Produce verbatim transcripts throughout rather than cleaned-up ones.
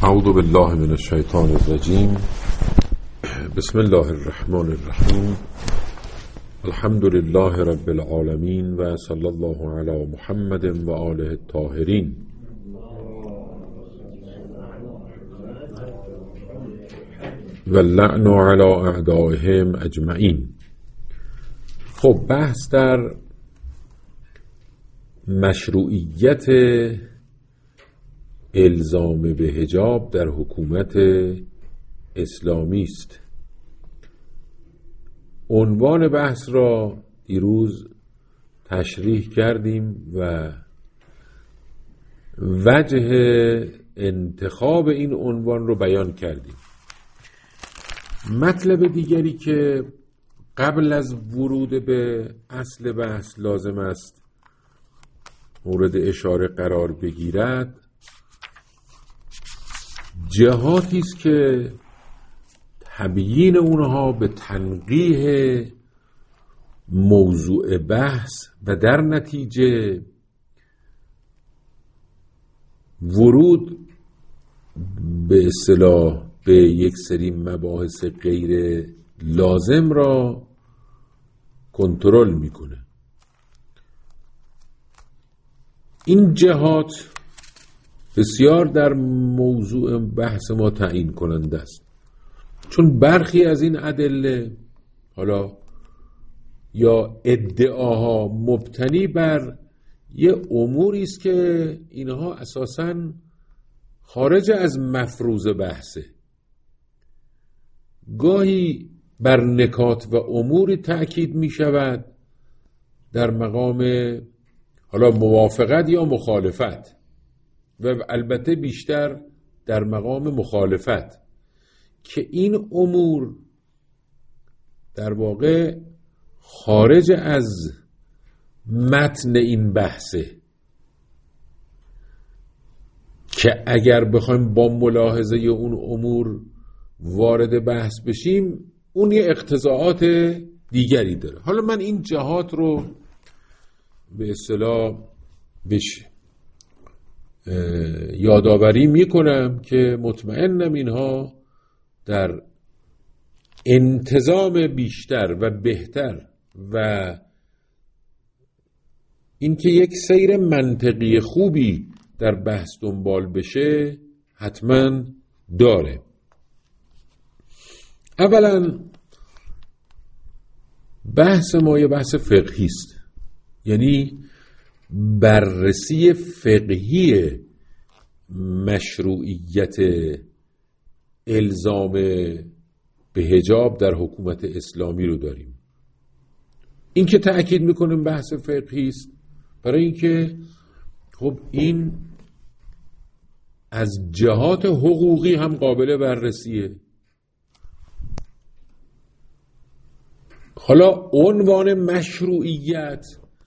اعوذ بالله من الشیطان الرجیم. بسم الله الرحمن الرحیم. الحمد لله رب العالمین و صلی الله علی محمد و آله الطاهرین. و اللعن علی اعدائهم اجمعین. خب بحث در مشروعیت الزام به حجاب در حکومت اسلامی است. عنوان بحث را دیروز تشریح کردیم و وجه انتخاب این عنوان رو بیان کردیم. مطلب دیگری که قبل از ورود به اصل بحث لازم است مورد اشاره قرار بگیرد، جهاتی است که تبیین اونها به تنقیح موضوع بحث و در نتیجه ورود به اصطلاح به یک سری مباحث غیر لازم را کنترل میکنه. این جهات بسیار در موضوع بحث ما تعیین کننده است، چون برخی از این ادله حالا یا ادعاها مبتنی بر یه اموری است که اینها اساساً خارج از مفروض بحثه. گاهی بر نکات و اموری تأکید می شود در مقام حالا موافقت یا مخالفت، و البته بیشتر در مقام مخالفت، که این امور در واقع خارج از متن این بحثه، که اگر بخوایم با ملاحظه اون امور وارد بحث بشیم اون یه اقتضاعات دیگری داره. حالا من این جهات رو به اصطلاح بشه یادآوری میکنم که مطمئنم اینها در انتظام بیشتر و بهتر و اینکه یک سیر منطقی خوبی در بحث دنبال بشه حتما داره. اولا بحث ما یه بحث فقهی است، یعنی بررسی فقهی مشروعیت الزام به حجاب در حکومت اسلامی رو داریم. این که تأکید میکنیم بحث فقهی است برای اینکه خب این از جهات حقوقی هم قابل بررسیه. حالا عنوان مشروعیت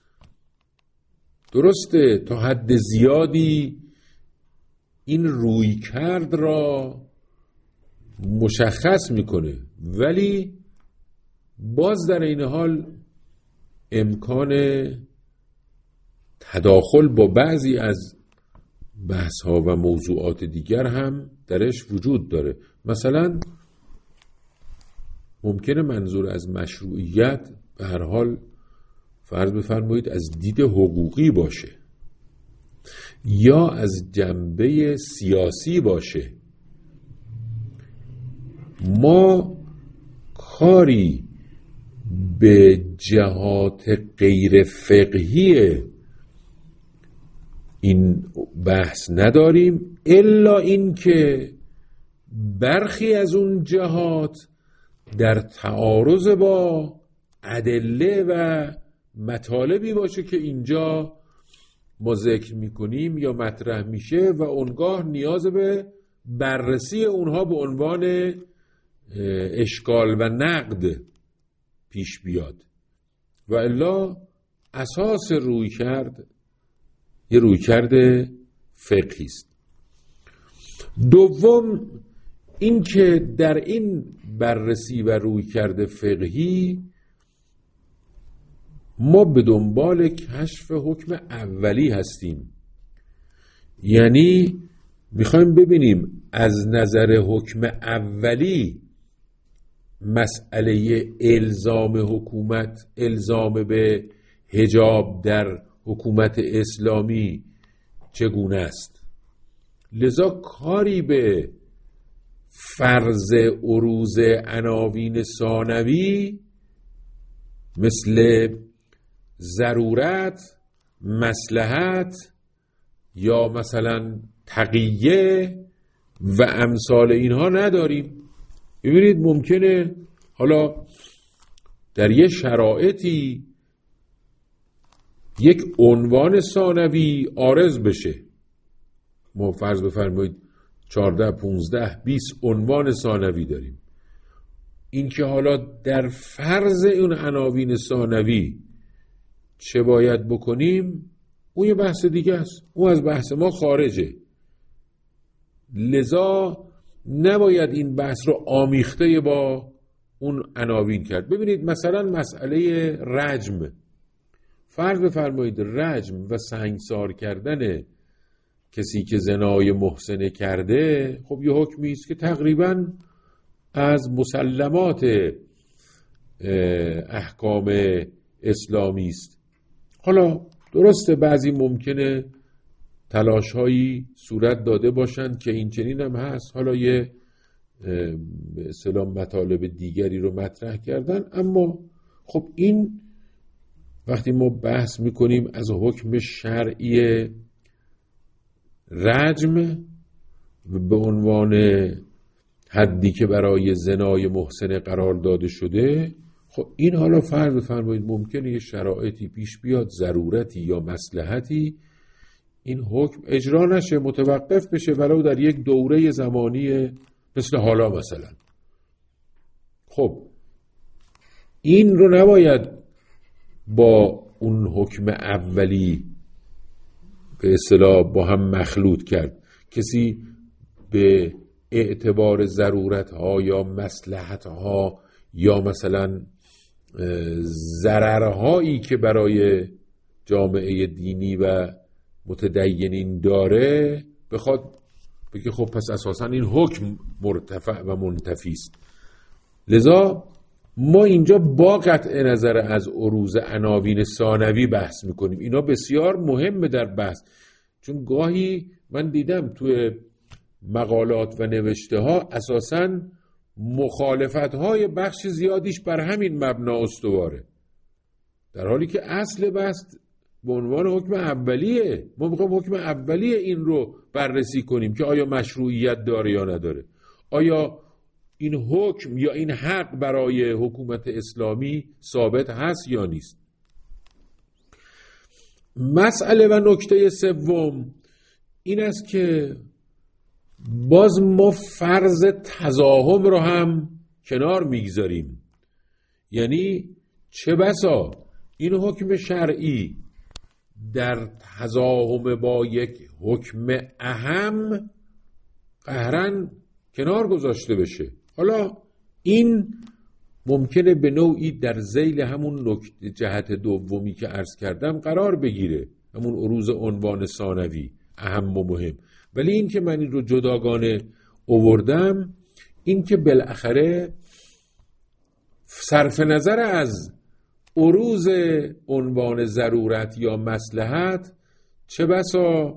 درسته تا حد زیادی این رویکرد را مشخص میکنه، ولی باز در این حال امکان تداخل با بعضی از بحث ها و موضوعات دیگر هم درش وجود داره. مثلا ممکنه منظور از مشروعیت به هر حال فرض بفرمایید از دید حقوقی باشه یا از جنبه سیاسی باشه. ما کاری به جهات غیر فقهی این بحث نداریم، الا این که برخی از اون جهات در تعارض با ادله و مطالبی باشه که اینجا ما ذکر میکنیم یا مطرح میشه و اونگاه نیاز به بررسی اونها به عنوان اشکال و نقد پیش بیاد، و الا اساس روی کرد یه روی کرد فقهی است. دوم این که در این بررسی و روی کرد فقهی ما به دنبال کشف حکم اولی هستیم، یعنی میخوایم ببینیم از نظر حکم اولی مسئله الزام حکومت، الزام به حجاب در حکومت اسلامی چگونه است. لذا کاری به فرض عروض عناوین ثانوی مثل ضرورت، مصلحت یا مثلا تقیه و امثال اینها نداریم. ببینید ممکنه حالا در یه شرایطی یک عنوان ثانوی عارض بشه. ما فرض بفرمایید چهارده، پونزده، بیست عنوان ثانوی داریم. این که حالا در فرض اون عناوین ثانوی چه باید بکنیم اون یه بحث دیگه است، اون از بحث ما خارجه. لذا نباید این بحث رو آمیخته با اون عناوین کرد. ببینید مثلا مسئله رجم، فرض بفرمایید رجم و سنگسار کردن کسی که زنای محسنه کرده، خب یه حکمی است که تقریباً از مسلمات احکام اسلامی است. حالا درسته بعضی ممکنه تلاش‌هایی صورت داده باشند که این چنین هم هست، حالا یه به اصطلاح مطالب دیگری رو مطرح کردن، اما خب این وقتی ما بحث میکنیم از حکم شرعی رجم به عنوان حدی که برای زنای محسن قرار داده شده، خب این حالا فرض بفرمایید ممکنه یه شرایطی پیش بیاد، ضرورتی یا مصلحتی، این حکم اجرا نشه، متوقف بشه ولو در یک دوره زمانی مثل حالا مثلا. خب این رو نباید با اون حکم اولی به اصطلاح با هم مخلوط کرد. کسی به اعتبار ضرورتها یا مصلحتها یا مثلا ضررهایی که برای جامعه دینی و متدینین داره بخواد بگه خب پس اساسا این حکم مرتفع و منتفی است. لذا ما اینجا با قطع نظر از عروض عناوین ثانوی بحث میکنیم. اینا بسیار مهمه در بحث، چون گاهی من دیدم توی مقالات و نوشته ها اساساً مخالفت های بخش زیادیش بر همین مبنا استواره، در حالی که اصل بحث به عنوان حکم اولیه. ما میخوایم حکم اولیه این رو بررسی کنیم که آیا مشروعیت داره یا نداره، آیا این حکم یا این حق برای حکومت اسلامی ثابت هست یا نیست. مسئله و نکته سوم این است که باز ما فرض تضاهم رو هم کنار میگذاریم. یعنی چه بسا این حکم شرعی در تضاهم با یک حکم اهم قهرن کنار گذاشته بشه. حالا این ممکنه به نوعی در ذیل همون نکته جهت دومی که عرض کردم قرار بگیره، همون عروض عنوان ثانوی اهم و مهم. ولی این که من این رو جداگانه آوردم این که بالاخره صرف نظر از عروض عنوان ضرورت یا مصلحت چه بسا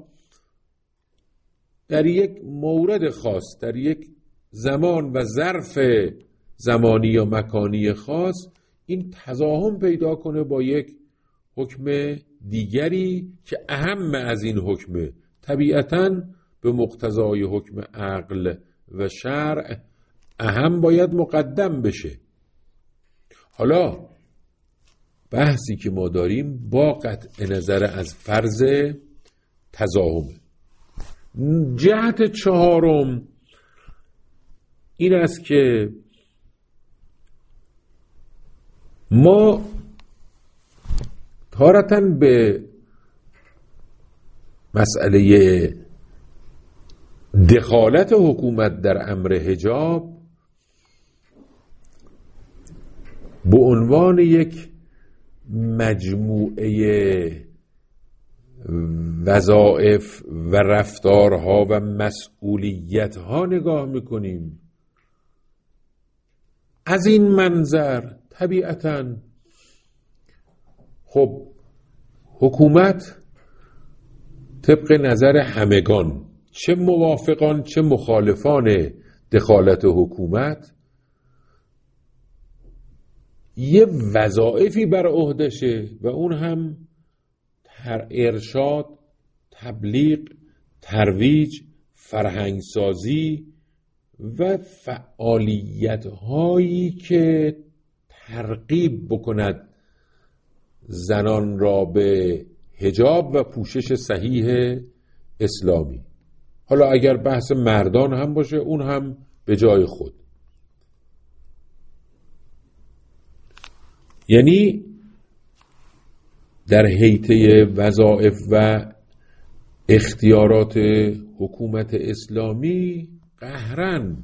در یک مورد خاص، در یک زمان و ظرف زمانی یا مکانی خاص این تضاهم پیدا کنه با یک حکم دیگری که اهم از این حکمه، طبیعتاً به مقتضای حکم عقل و شرع اهم باید مقدم بشه. حالا بحثی که ما داریم با قطع نظر از فرض تضاهمه. جهت چهارم این است که ما تارتاً به مسئله دخالت حکومت در امر حجاب به عنوان یک مجموعه وظایف و رفتارها و مسئولیتها نگاه میکنیم، از این منظر طبیعتاً خب حکومت طبق نظر همگان، چه موافقان چه مخالفان دخالت حکومت، یه وظایفی بر عهدشه و اون هم ارشاد، تبلیغ، ترویج، فرهنگسازی و فعالیت هایی که ترغیب بکند زنان را به حجاب و پوشش صحیح اسلامی. حالا اگر بحث مردان هم باشه اون هم به جای خود. یعنی در حیطه وظایف و اختیارات حکومت اسلامی قهرن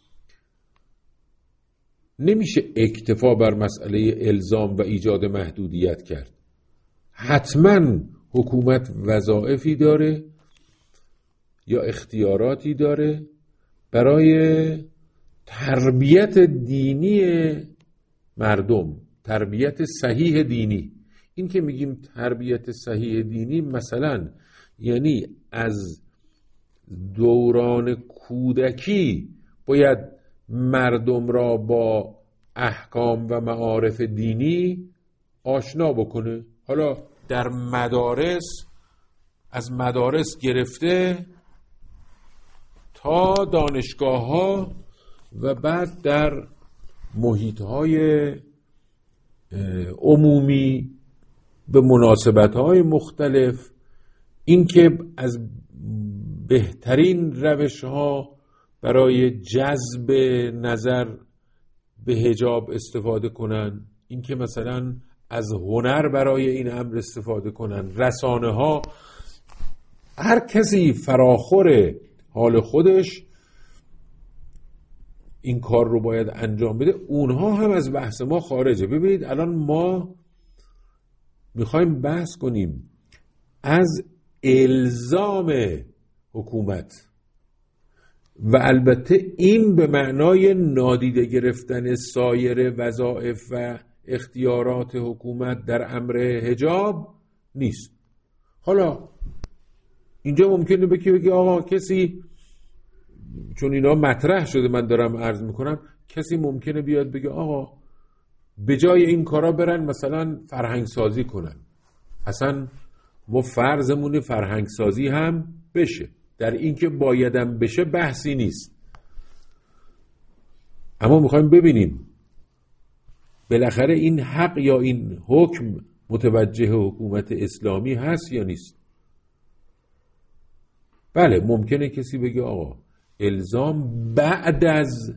نمیشه اکتفا بر مسئله الزام و ایجاد محدودیت کرد. حتما حکومت وظایفی داره یا اختیاراتی داره برای تربیت دینی مردم، تربیت صحیح دینی. این که میگیم تربیت صحیح دینی مثلا یعنی از دوران کودکی باید مردم را با احکام و معارف دینی آشنا بکنه. حالا در مدارس، از مدارس گرفته تا دانشگاه ها و بعد در محیط های عمومی به مناسبت های مختلف، این که از بهترین روش ها برای جذب نظر به حجاب استفاده کنن، این که مثلا از هنر برای این امر استفاده کنن، رسانه ها، هر کسی فراخور حال خودش این کار رو باید انجام بده. اونها هم از بحث ما خارجه. ببینید الان ما میخوایم بحث کنیم از الزام حکومت و البته این به معنای نادیده گرفتن سایر وظایف و اختیارات حکومت در امر حجاب نیست. حالا اینجا ممکنه بگی بگی آقا کسی، چون اینا مطرح شده من دارم عرض میکنم، کسی ممکنه بیاد بگه آقا به جای این کارا برن مثلا فرهنگ سازی کنن. اصلا ما فرضمون فرهنگ سازی هم بشه، در این که بایدم بشه بحثی نیست، اما میخوایم ببینیم بالاخره این حق یا این حکم متوجه حکومت اسلامی هست یا نیست. بله ممکنه کسی بگه آقا الزام بعد از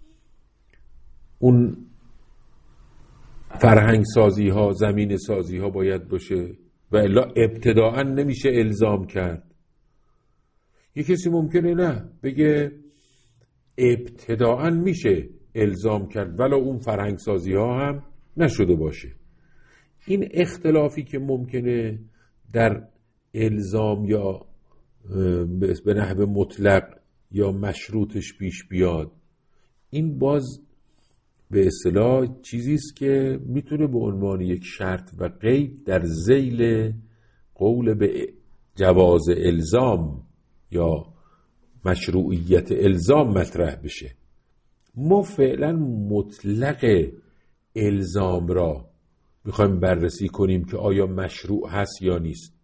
اون فرهنگ سازی ها، زمین سازی ها باید باشه و الا ابتداعا نمیشه الزام کرد. یه کسی ممکنه نه بگه ابتداعا میشه الزام کرد ولو اون فرهنگ سازی ها هم نشده باشه. این اختلافی که ممکنه در الزام یا به نحو مطلق یا مشروطش پیش بیاد، این باز به اصطلاح چیزی است که میتونه به عنوان یک شرط و قید در ذیل قول به جواز الزام یا مشروعیت الزام مطرح بشه. ما فعلا مطلق الزام را میخوایم بررسی کنیم که آیا مشروع هست یا نیست.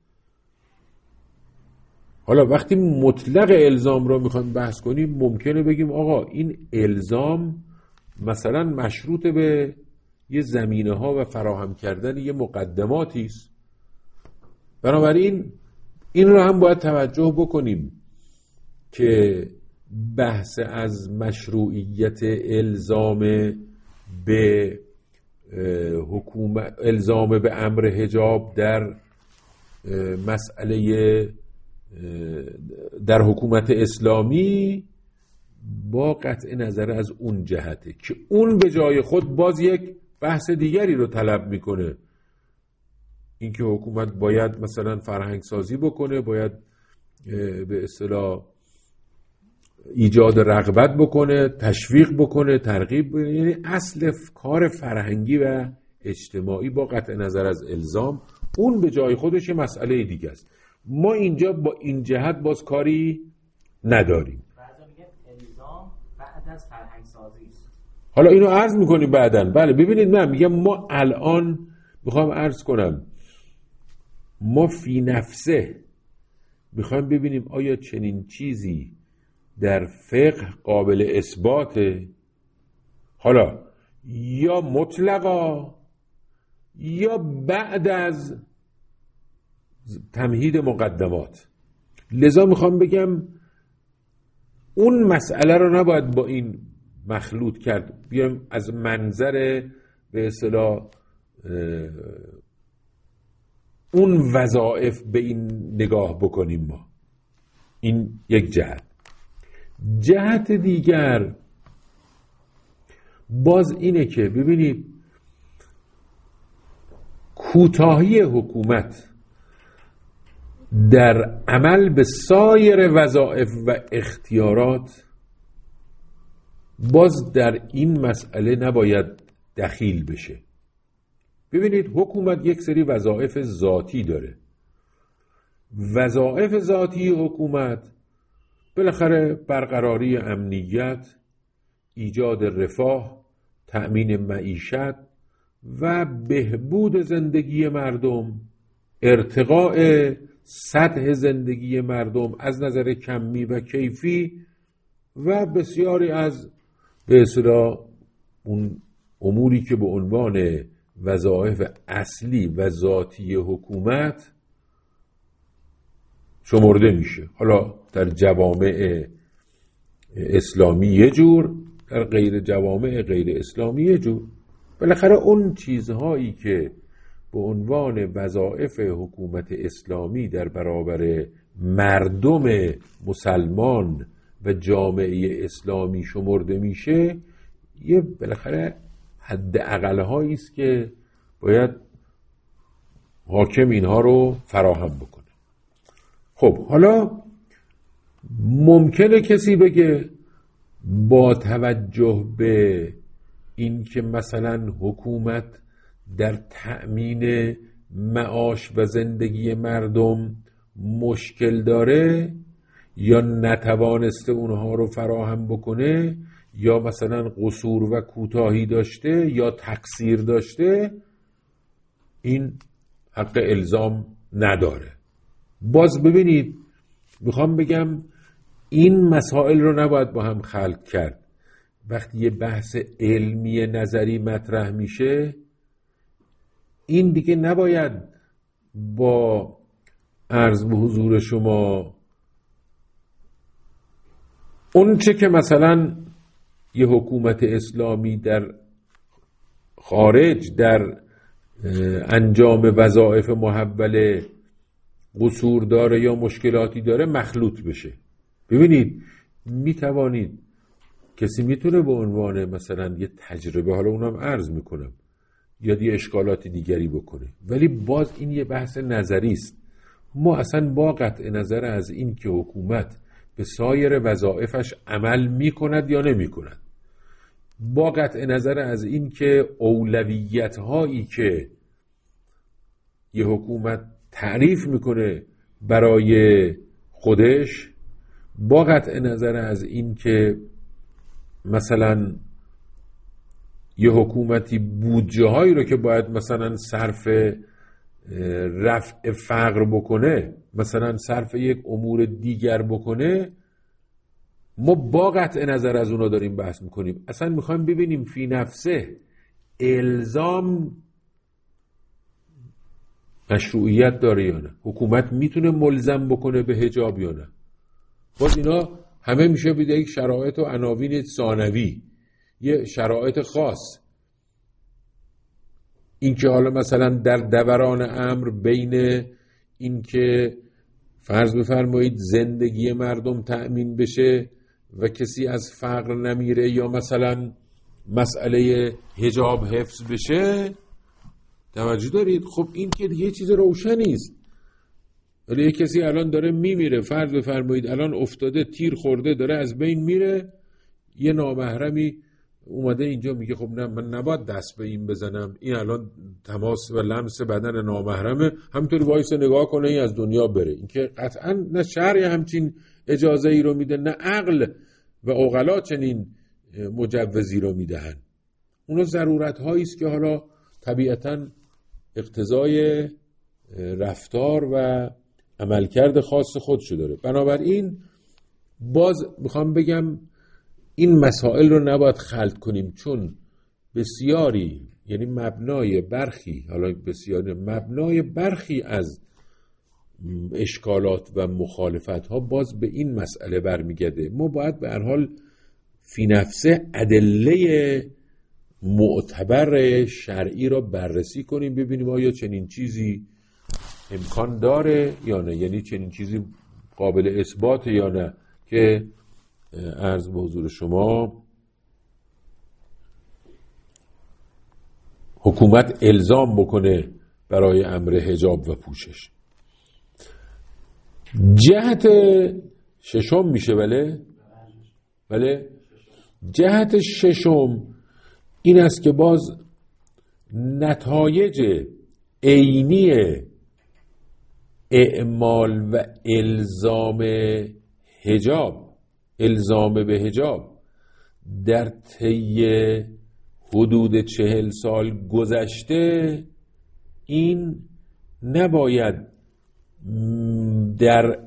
حالا وقتی مطلق الزام را میخوایم بحث کنیم ممکنه بگیم آقا این الزام مثلا مشروط به یه زمینه ها و فراهم کردن یه مقدماتی است، بنابراین این رو هم باید توجه بکنیم که بحث از مشروعیت الزام به حکومت، الزام به امر حجاب در مسئله در حکومت اسلامی با قطع نظر از اون جهته که اون به جای خود باز یک بحث دیگری رو طلب میکنه. اینکه حکومت باید مثلا فرهنگ سازی بکنه، باید به اصطلاح ایجاد رغبت بکنه، تشویق بکنه، ترغیب بکنه، یعنی اصل کار فرهنگی و اجتماعی با قطع نظر از الزام، اون به جای خودش یه مسئله دیگه است. ما اینجا با این جهت باز کاری نداریم. بعضی میگن الزام بعد از فرهنگ سازی است. حالا اینو عرض میکنیم بعداً. بله ببینید، من میگم ما الان میخوام عرض کنم ما فی نفسه میخوایم ببینیم آیا چنین چیزی در فقه قابل اثباته، حالا یا مطلقا یا بعد از تمهید مقدمات. لذا میخوام بگم اون مسئله رو نباید با این مخلوط کرد، بیایم از منظر به اصطلاح اون وظایف به این نگاه بکنیم. ما این یک جهت. جهت دیگر باز اینه که ببینید کوتاهی حکومت در عمل به سایر وظایف و اختیارات باز در این مسئله نباید دخیل بشه. ببینید حکومت یک سری وظایف ذاتی داره. وظایف ذاتی حکومت بالاخره برقراری امنیت، ایجاد رفاه، تأمین معیشت و بهبود زندگی مردم، ارتقاء سطح زندگی مردم از نظر کمی و کیفی و بسیاری از به اصطلاح اون اموری که به عنوان وظایف اصلی و ذاتی حکومت شمرده میشه. حالا در جوامع اسلامی یه جور، در غیر جوامع غیر اسلامی یه جور. بالاخره اون چیزهایی که به عنوان وظایف حکومت اسلامی در برابر مردم مسلمان و جامعه اسلامی شمرده میشه، یه بالاخره حد اقل‌هایی است که باید حاکم اینها رو فراهم بکنه. خب حالا ممکنه کسی بگه با توجه به این که مثلا حکومت در تأمین معاش و زندگی مردم مشکل داره یا نتوانسته اونها رو فراهم بکنه یا مثلا قصور و کوتاهی داشته یا تقصیر داشته، این حق الزام نداره. باز ببینید میخوام بگم این مسائل رو نباید با هم خلط کرد. وقتی یه بحث علمی نظری مطرح میشه، این دیگه نباید با عرض به حضور شما اون چه که مثلا یه حکومت اسلامی در خارج در انجام وظایف محوله قصور داره یا مشکلاتی داره مخلوط بشه. ببینید میتوانید کسی میتونه به عنوان مثلا یه تجربه، حالا اونم عرض میکنم، یا یه اشکالات دیگری بکنه، ولی باز این یه بحث نظری است. ما اصلا با قطع نظر از این که حکومت به سایر وظایفش عمل میکند یا نمیکند، با قطع نظر از این که اولویت هایی که یه حکومت تعریف میکنه برای خودش، با قطع نظر از این که مثلا یه حکومتی بودجه هایی رو که باید مثلا صرف رفع فقر بکنه، مثلا صرف یک امور دیگر بکنه، ما با قطع نظر از اونا داریم بحث میکنیم. اصلا میخوایم ببینیم فی نفسه الزام مشروعیت داره یا نه، حکومت میتونه ملزم بکنه به حجاب یا نه. باز اینا همه میشه بیده یک شرایط و عناوین ثانوی، یه شرایط خاص. این که حالا مثلا در دوران امر بین این که فرض بفرمایید زندگی مردم تأمین بشه و کسی از فقر نمیره یا مثلا مسئله حجاب حفظ بشه، توجه دارید؟ خب این که دیگه چیز روشنی است. ولی یک کسی الان داره میمیره، فرض بفرمایید الان افتاده تیر خورده داره از بین میره، یه نامحرمی اومده اینجا میگه خب نه من نباید دست به این بزنم، این الان تماس و لمس بدن نامحرمه، همینطوری وایس نگاه کنه این از دنیا بره. این که قطعا نه شرع همچین اجازه ای رو میده، نه عقل و عقلا چنین مجوزی رو میدهن. اونا ضرورت هایی است که حالا طبیعتاً اقتضای رفتار و عملکرد خاص خودشو داره. بنابراین باز میخوام بگم این مسائل رو نباید خلط کنیم، چون بسیاری یعنی مبنای برخی حالا بسیاری مبنای برخی از اشکالات و مخالفت ها باز به این مسئله برمیگرده. ما باید به هر حال فی نفسه ادله معتبر شرعی را بررسی کنیم، ببینیم آیا چنین چیزی امکان داره یا نه، یعنی چنین چیزی قابل اثبات یا نه، که عرض به حضور شما حکومت الزام بکنه برای امر حجاب و پوشش. جهت ششم میشه بله؟ بله؟ جهت ششم این است که باز نتایج عینی اعمال و الزام حجاب، الزام به حجاب در طی حدود چهل سال گذشته، این نباید در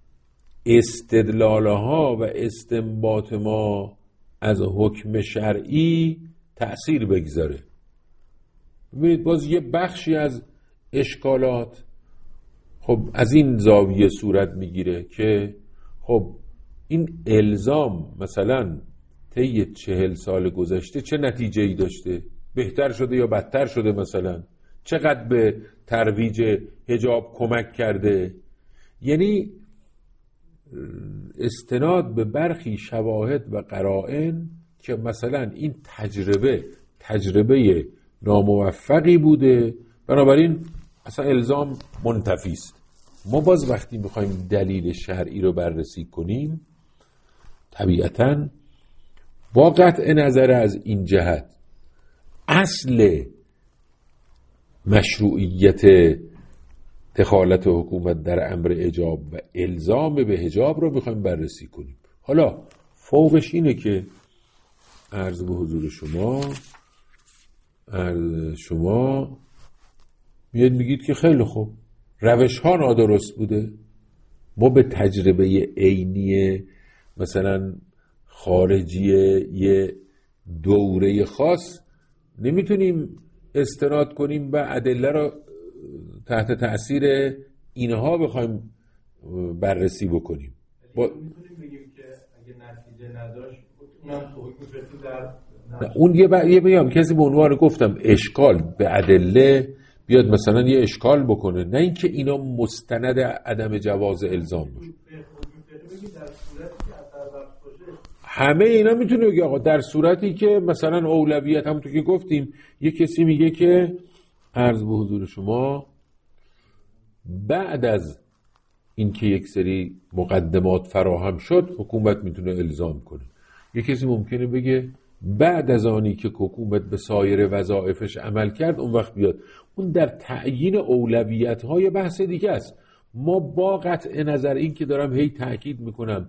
استدلالها و استنباط ما از حکم شرعی تأثیر بگذاره. ببینید باز یه بخشی از اشکالات خب از این زاویه صورت میگیره که خب این الزام مثلا طی چهل سال گذشته چه نتیجه ای داشته؟ بهتر شده یا بدتر شده؟ مثلا چقدر به ترویج حجاب کمک کرده؟ یعنی استناد به برخی شواهد و قرائن که مثلا این تجربه تجربه ناموفقی بوده، بنابراین اصلا الزام منتفی است. ما باز وقتی میخوایم دلیل شرعی رو بررسی کنیم طبیعتاً با قطع نظر از این جهت اصل مشروعیت دخالت حکومت در امر حجاب و الزام به حجاب رو میخوایم بررسی کنیم. حالا فوقش اینه که عرض به حضور شما عرض شما میاد میگید که خیلی خوب روش ها نادرست بوده، ما به تجربه عینی مثلا خارجی یه دوره خاص نمیتونیم استناد کنیم و ادله را تحت تأثیر اینها بخوایم بررسی بکنیم. با... میتونیم بگیم که اگه نتیجه نداشت اونم توقیق میفرسیم در نه اون یه ب... یه بگم کسی به عنوان گفتم اشکال به ادله بیاد مثلا یه اشکال بکنه، نه اینکه اینا مستند عدم جواز الزام باشه. همه اینا میتونه بگه آقا در صورتی که مثلا اولویت، همونطور که گفتیم یه کسی میگه که عرض به حضور شما بعد از اینکه یک سری مقدمات فراهم شد حکومت میتونه الزام کنه. یه کسی ممکنه بگه بعد از آنی که حکومت به سایر وظایفش عمل کرد اون وقت بیاد. اون در تعیین اولویت‌های بحث دیگه است. ما با قطع نظر این که دارم هی تاکید میکنم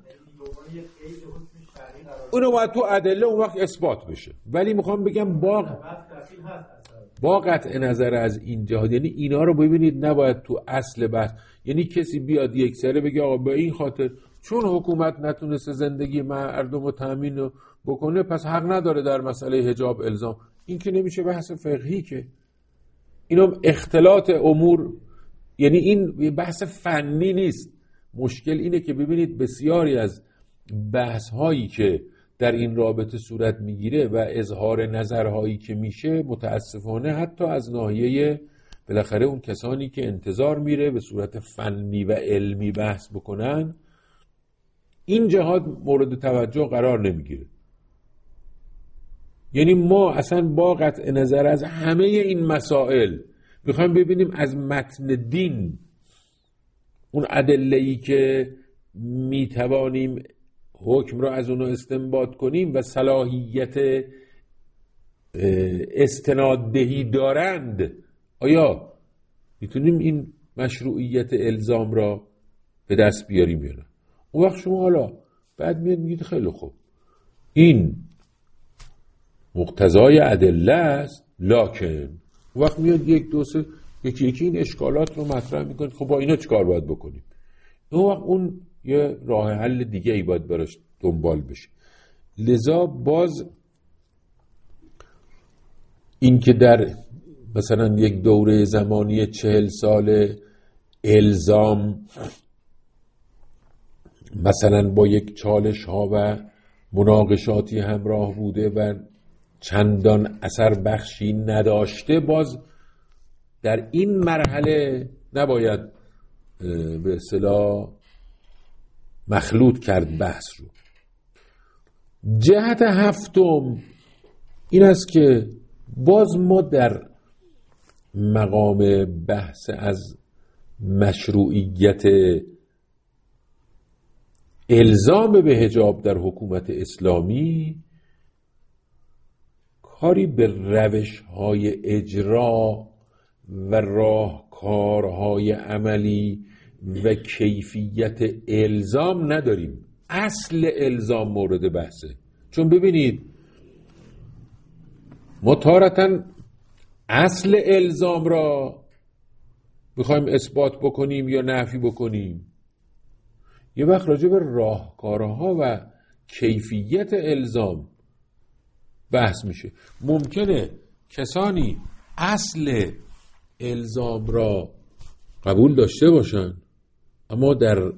اونو باید تو ادله اون وقت اثبات بشه، ولی میخوام بگم با با قطع نظر از این جهاد، یعنی اینا رو ببینید نباید تو اصل بحث، یعنی کسی بیاد یک سره بگه آقا به این خاطر چون حکومت نتونسته زندگی مردم رو تامین بکنه پس حق نداره در مسئله حجاب الزام. این که نمیشه بحث فقهی، که اینا اختلاط امور، یعنی این بحث فنی نیست. مشکل اینه که ببینید بسیاری از بحث هایی که در این رابطه صورت میگیره و اظهار نظرهایی که میشه متاسفانه حتی از ناحیه بالاخره اون کسانی که انتظار میره به صورت فنی و علمی بحث بکنن این جهات مورد توجه قرار نمیگیره. یعنی ما اصلا با قطع نظر از همه این مسائل میخوایم ببینیم از متن دین اون ادله‌ای که میتوانیم حکم را از اونو استنباط کنیم و صلاحیت استناددهی دارند، آیا میتونیم این مشروعیت الزام را به دست بیاریم یا نه؟ اون وقت شما حالا بعد میاد میگید خیلی خوب این مقتضای ادله است، لکن اون وقت میاد یک دو سه یکی یکی این اشکالات رو مطرح میکنید. خب با اینا چیکار باید بکنیم؟ اون وقت اون یه راه حل دیگه ای باید براش دنبال بشه. لذا باز این که در مثلا یک دوره زمانی چهل سال الزام مثلا با یک چالش ها و مناقشاتی همراه بوده و چندان اثر بخشی نداشته، باز در این مرحله نباید به اصطلاح مخلوط کرد بحث رو. جهت هفتم این است که باز ما در مقام بحث از مشروعیت الزام به حجاب در حکومت اسلامی کاری به روش‌های اجرا و راهکارهای عملی و کیفیت الزام نداریم. اصل الزام مورد بحثه. چون ببینید ما تارتاً اصل الزام را میخوایم اثبات بکنیم یا نفی بکنیم، یه وقت راجع به راهکارها و کیفیت الزام بحث میشه. ممکنه کسانی اصل الزام را قبول داشته باشن اما در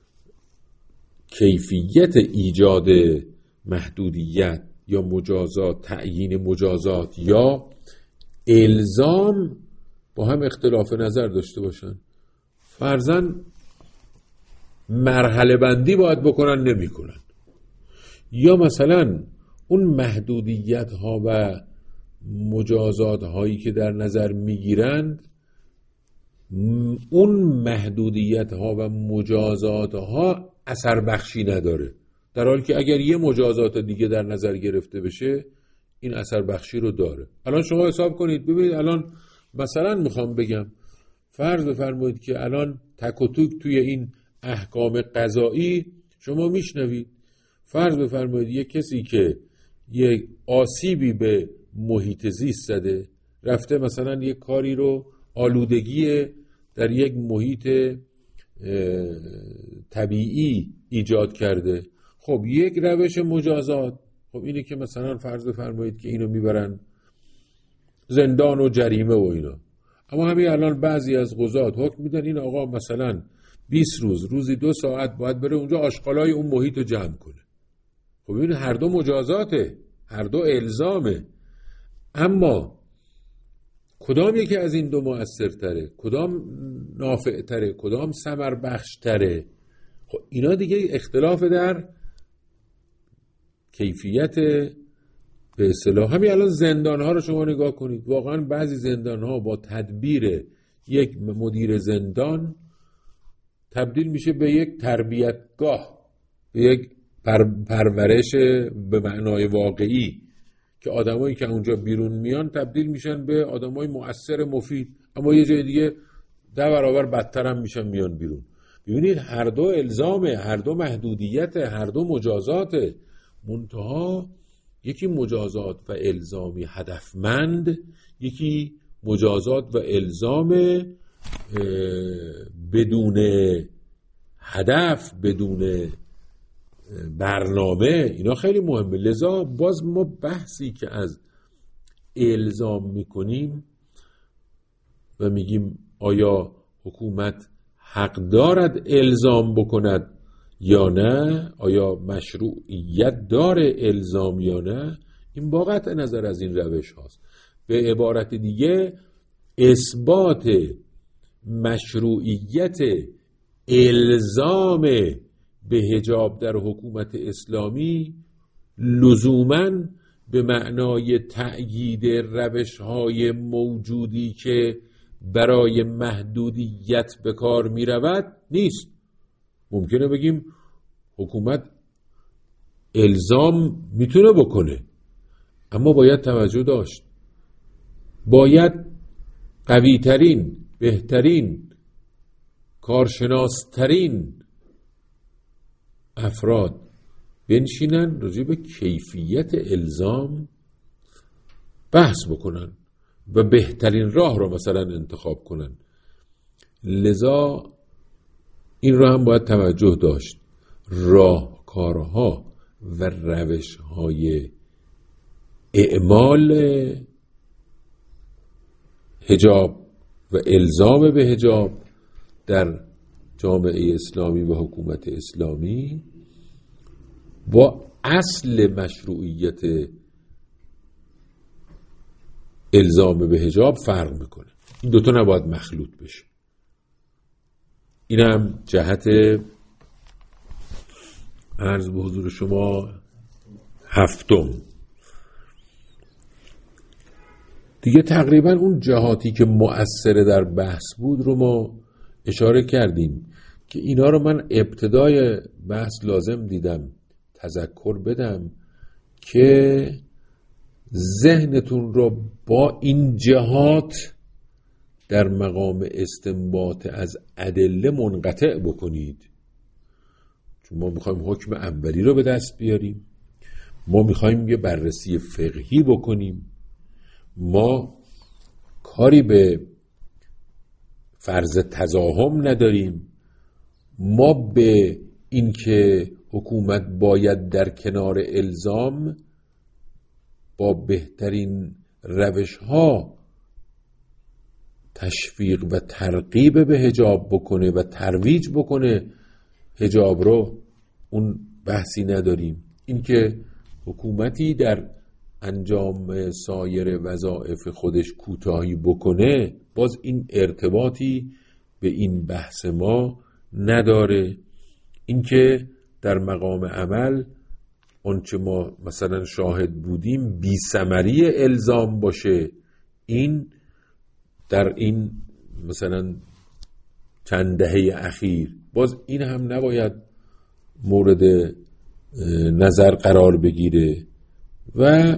کیفیت ایجاد محدودیت یا مجازات، تعیین مجازات یا الزام با هم اختلاف نظر داشته باشن. فرضاً مرحله بندی باید بکنن نمی کنن، یا مثلا اون محدودیت ها و مجازات هایی که در نظر می گیرند اون محدودیت ها و مجازات ها اثر بخشی نداره، در حالی که اگر یه مجازات دیگه در نظر گرفته بشه این اثر بخشی رو داره. الان شما حساب کنید ببینید، الان مثلا میخوام بگم فرض بفرمایید که الان تک و توک توی این احکام قضایی شما میشنوید، فرض بفرمایید یک کسی که یک آسیبی به محیط زیست زده رفته مثلا یک کاری رو آلودگی در یک محیط طبیعی ایجاد کرده، خب یک روش مجازات خب اینه که مثلا فرض بفرمایید که اینو میبرن زندان و جریمه و اینا. اما همین الان بعضی از قضات حکم میدن این آقا مثلا بیست روز روزی دو ساعت باید بره اونجا آشغالای اون محیط رو جمع کنه. خب این هر دو مجازاته، هر دو الزامه، اما کدام یکی از این دو مؤثرتره، کدام نافعتره، کدام ثمر بخشتره؟ خب اینا دیگه اختلاف در کیفیت به اصطلاح. همین الان زندان ها رو شما نگاه کنید، واقعا بعضی زندان ها با تدبیر یک مدیر زندان تبدیل میشه به یک تربیتگاه، به یک پر پرورش به معنای واقعی که آدمایی که اونجا بیرون میان تبدیل میشن به آدمای مؤثر مفید، اما یه جای دیگه ده برابر بدتر هم میشن میان بیرون. ببینید هر دو الزامه، هر دو محدودیت، هر دو مجازاته، منتها یکی مجازات و الزامی هدفمند، یکی مجازات و الزام بدون هدف، بدون برنامه. اینا خیلی مهمه. لذا باز ما بحثی که از الزام میکنیم و میگیم آیا حکومت حق دارد الزام بکند یا نه، آیا مشروعیت داره الزام یا نه، این با قطع نظر از این روش هاست. به عبارت دیگه اثبات مشروعیت الزام به حجاب در حکومت اسلامی لزوماً به معنای تأیید روش‌های موجودی که برای محدودیت به کار می رود نیست. ممکنه بگیم حکومت الزام میتونه بکنه، اما باید توجه داشت. باید قوی ترین، بهترین، کارشناسترین افراد بنشینن راجع به کیفیت الزام بحث بکنن و بهترین راه رو مثلا انتخاب کنن. لذا این رو هم باید توجه داشت. راهکارها و روش‌های اعمال حجاب و الزام به حجاب در جامعه اسلامی و حکومت اسلامی با اصل مشروعیت الزام به حجاب فرق میکنه. این دوتا نباید مخلوط بشه. این هم جهت عرض به حضور شما هفتم. دیگه تقریبا اون جهاتی که مؤثر در بحث بود رو ما اشاره کردیم که اینا رو من ابتدای بحث لازم دیدم تذکر بدم که ذهنتون رو با این جهات در مقام استنباط از ادله منقطع بکنید. چون ما میخوایم حکم اولی رو به دست بیاریم، ما میخوایم یه بررسی فقهی بکنیم، ما کاری به فرض تزاحم نداریم، ما به اینکه حکومت باید در کنار الزام با بهترین روش‌ها تشویق و ترغیب به حجاب بکنه و ترویج بکنه حجاب رو، اون بحثی نداریم. اینکه حکومتی در انجام سایر وظایف خودش کوتاهی بکنه، باز این ارتباطی به این بحث ما نداره. اینکه در مقام عمل آنچه ما مثلا شاهد بودیم بی ثمری الزام باشه، این در این مثلا چند دهه اخیر، باز این هم نباید مورد نظر قرار بگیره. و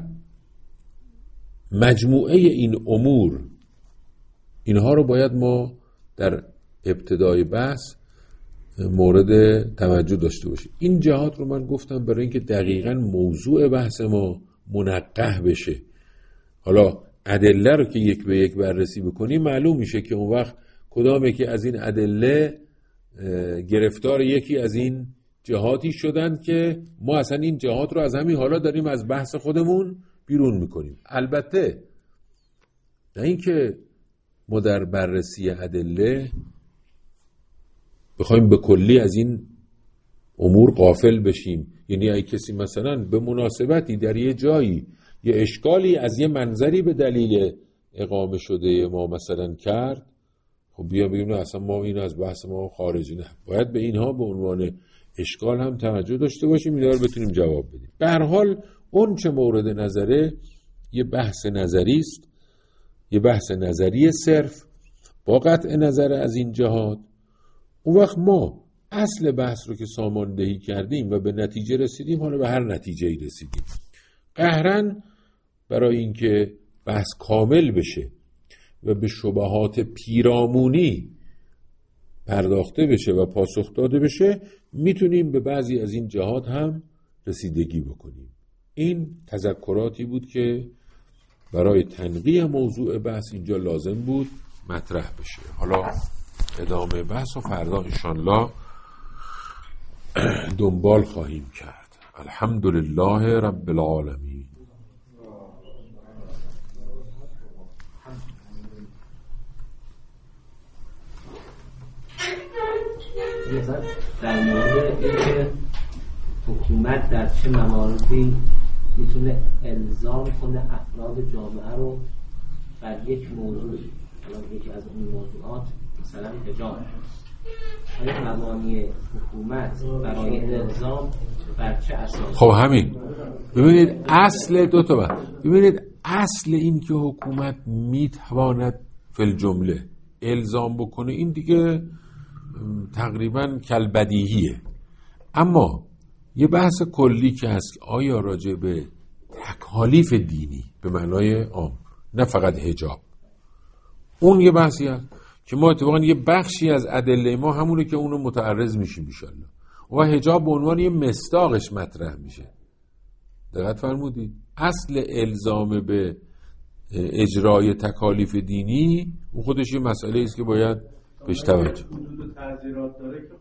مجموعه این امور، اینها رو باید ما در ابتدای بحث مورد توجه داشته باشیم. این جهات رو من گفتم برای اینکه دقیقاً موضوع بحث ما منقح بشه. حالا ادله رو که یک به یک بررسی بکنیم معلوم میشه که اون وقت کدام یکی از این ادله گرفتار یکی از این جهاتی شدند که ما اصلا این جهات رو از همین حالا داریم از بحث خودمون بیرون میکنیم. البته نه اینکه ما در بررسی ادله بخوایم به کلی از این امور غافل بشیم. یعنی اگه کسی مثلا به مناسبتی در یه جایی یه اشکالی از یه منظری به دلیل اقامه شده ما مثلا کرد، خب بیا بگیم نه اصلا ما این از بحث ما خارجی، نه، باید به اینها به عنوان اشکال هم توجه داشته باشیم، اینا رو بتونیم جواب بدیم. به هر حال اون چه مورد نظره یه بحث نظری است، یه بحث نظری صرف با قطع نظر از این جهات. اون وقت ما اصل بحث رو که ساماندهی کردیم و به نتیجه رسیدیم، حالا به هر نتیجه‌ای رسیدیم، قهرن برای اینکه بحث کامل بشه و به شبهات پیرامونی پرداخته بشه و پاسخ داده بشه، میتونیم به بعضی از این جهات هم رسیدگی بکنیم. این تذکراتی بود که برای تنقیح موضوع بحث اینجا لازم بود مطرح بشه. حالا ادامه بحث و فردا انشالله دنبال خواهیم کرد. الحمدلله رب العالمین. در مورد اینکه حکومت در چه مواردی میتونه الزام کنه افراد جامعه رو بر یک موضوع، حالا یکی از اون موضوعات مثلا حجاب، آیا مبانی حکومت برای الزام بر چه اساس؟ خب همین ببینید اصل دو تا بحث. ببینید اصل این که حکومت میتواند فی الجمله الزام بکنه این دیگه تقریبا کلبدیهیه. اما یه بحث کلی که هست، آیا راجع به تکالیف دینی به معنای عام، نه فقط حجاب، اون یه بحثی هست که ما اتفاقا یه بخشی از ادله ما همونه که اونو متعرض میشیم انشالله، و حجاب به عنوان یه مصداقش مطرح میشه. دقت فرمودید؟ اصل الزام به اجرای تکالیف دینی اون خودش یه مسئله است که باید بهش توجه. حدود تعزیرات داره که